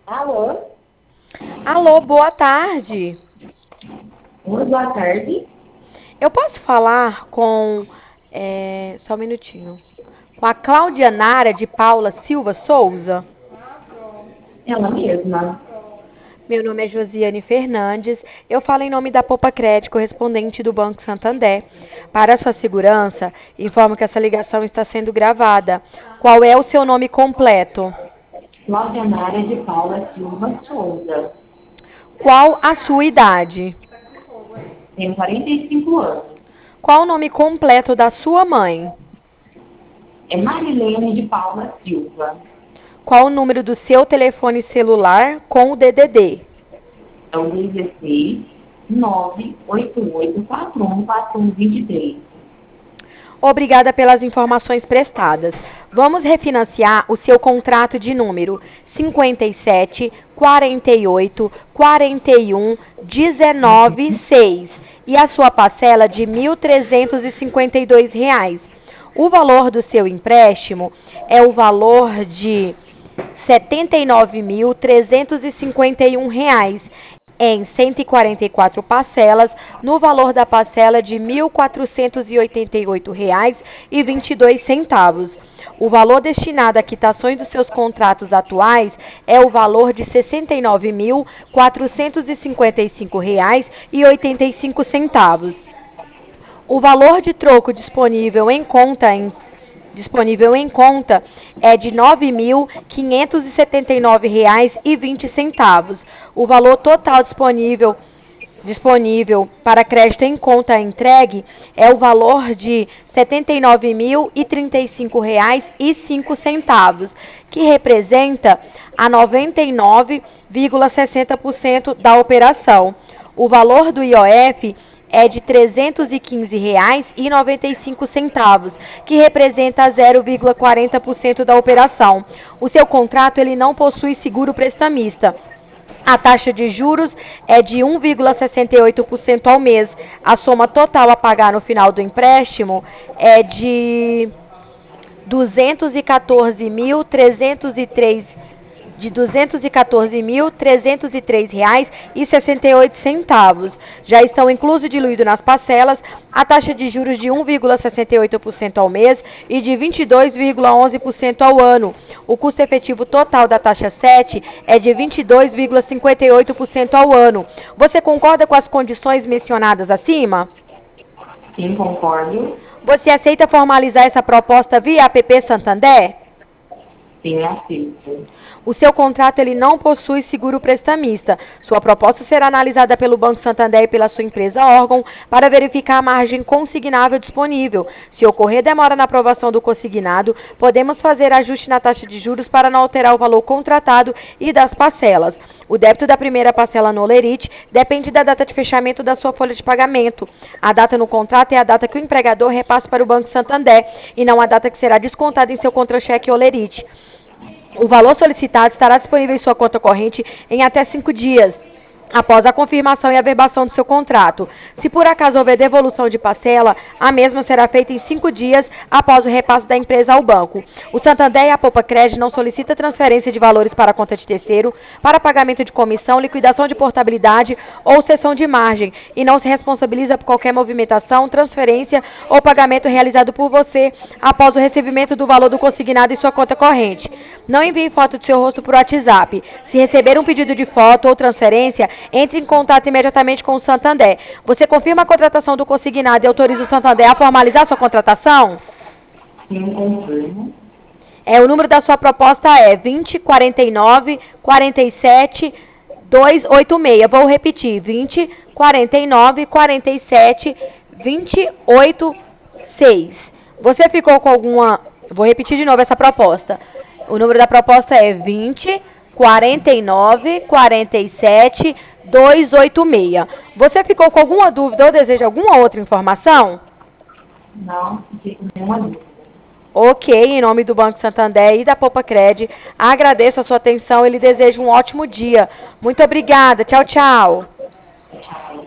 Alô? Alô, boa tarde. Oi, boa tarde. Eu posso falar com. Só um minutinho. Com a Cláudia Nara de Paula Silva Souza? Ela mesma. Meu nome é Josiane Fernandes. Eu falo em nome da Popa Crédito, correspondente do Banco Santander. Para sua segurança, informo que essa ligação está sendo gravada. Qual é o seu nome completo? Cláudia Nara de Paula Silva Souza. Qual a sua idade? Tenho 45 anos. Qual o nome completo da sua mãe? É Marilene de Paula Silva. Qual o número do seu telefone celular com o DDD? É o 16 988414123. Obrigada pelas informações prestadas. Vamos refinanciar o seu contrato de número 57 48 41 19 6 e a sua parcela de R$ 1.352. O valor do seu empréstimo é o valor de R$ 79.351 em 144 parcelas, no valor da parcela de R$ 1.488,22. O valor destinado a quitações dos seus contratos atuais é o valor de R$ 69.455,85. O valor de troco disponível em conta é de R$ 9.579,20. O valor total disponível para crédito em conta entregue é o valor de R$ 79.035,05, que representa a 99,60% da operação. O valor do IOF é de R$ 315,95, que representa 0,40% da operação. O seu contrato ele não possui seguro prestamista. A taxa de juros é de 1,68% ao mês. A soma total a pagar no final do empréstimo é de R$ 214.303,68. Já estão incluso e diluído nas parcelas a taxa de juros de 1,68% ao mês e de 22,11% ao ano. O custo efetivo total da taxa 7 é de 22,58% ao ano. Você concorda com as condições mencionadas acima? Sim, concordo. Você aceita formalizar essa proposta via APP Santander? Sim, aceito. O seu contrato ele não possui seguro prestamista. Sua proposta será analisada pelo Banco Santander e pela sua empresa órgão para verificar a margem consignável disponível. Se ocorrer demora na aprovação do consignado, podemos fazer ajuste na taxa de juros para não alterar o valor contratado e das parcelas. O débito da primeira parcela no Olerite depende da data de fechamento da sua folha de pagamento. A data no contrato é a data que o empregador repassa para o Banco Santander e não a data que será descontada em seu contra-cheque Olerite. O valor solicitado estará disponível em sua conta corrente em até 5 dias, após a confirmação e averbação do seu contrato. Se por acaso houver devolução de parcela, a mesma será feita em 5 dias após o repasse da empresa ao banco. O Santander e a Popa Crédito não solicitam transferência de valores para a conta de terceiro, para pagamento de comissão, liquidação de portabilidade ou cessão de margem, e não se responsabiliza por qualquer movimentação, transferência ou pagamento realizado por você após o recebimento do valor do consignado em sua conta corrente. Não envie foto do seu rosto por WhatsApp. Se receber um pedido de foto ou transferência, entre em contato imediatamente com o Santander. Você confirma a contratação do consignado e autoriza o Santander a formalizar sua contratação? Sim, confirmo. O número da sua proposta é 20 49 47 286. Vou repetir, 20 49 47 28 6. Você ficou com alguma... Vou repetir de novo essa proposta. O número da proposta é 20 49 47 286. Você ficou com alguma dúvida ou deseja alguma outra informação? Não, fiquei com nenhuma dúvida. Ok, em nome do Banco Santander e da Popa Cred, agradeço a sua atenção e lhe desejo um ótimo dia. Muito obrigada. Tchau, tchau. Tchau.